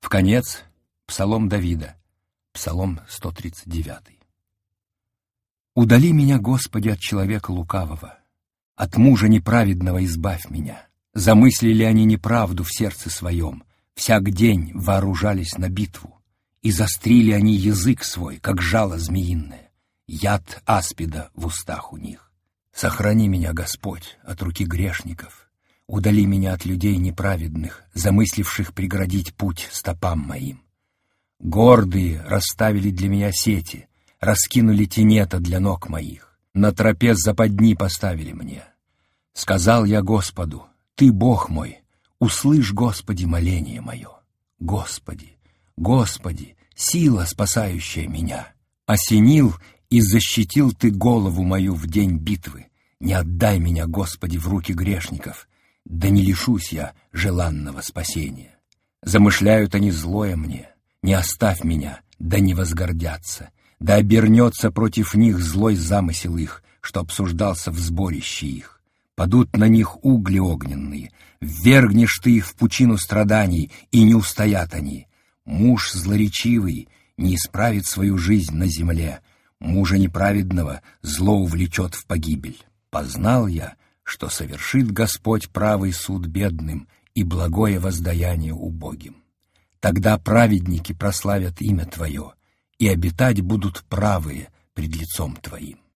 Вконец псалом Давида, псалом 139. «Удали меня, Господи, от человека лукавого, от мужа неправедного избавь меня. Замыслили они неправду в сердце своем, всяк день вооружались на битву, и застрили они язык свой, как жало змеиное, яд аспида в устах у них. Сохрани меня, Господь, от руки грешников, удали меня от людей неправедных, замысливших преградить путь стопам моим. Гордые расставили для меня сети, раскинули тенета для ног моих, на тропе западни поставили мне. Сказал я Господу: Ты, Бог мой, услышь, Господи, моление мое. Господи, Господи, сила, спасающая меня. Осенил и защитил Ты голову мою в день битвы. Не отдай меня, Господи, в руки грешников, да не лишусь я желанного спасения. Замышляют они злое мне, не оставь меня, да не возгордятся, да обернется против них злой замысел их, что обсуждался в сборище их. Падут на них угли огненные, ввергнешь ты их в пучину страданий, и не устоят они. Муж злоречивый не исправит свою жизнь на земле, мужа неправедного зло увлечет в погибель. Познал я, что совершит Господь правый суд бедным и благое воздаяние убогим. Тогда праведники прославят имя Твое, и обитать будут правые пред лицом Твоим.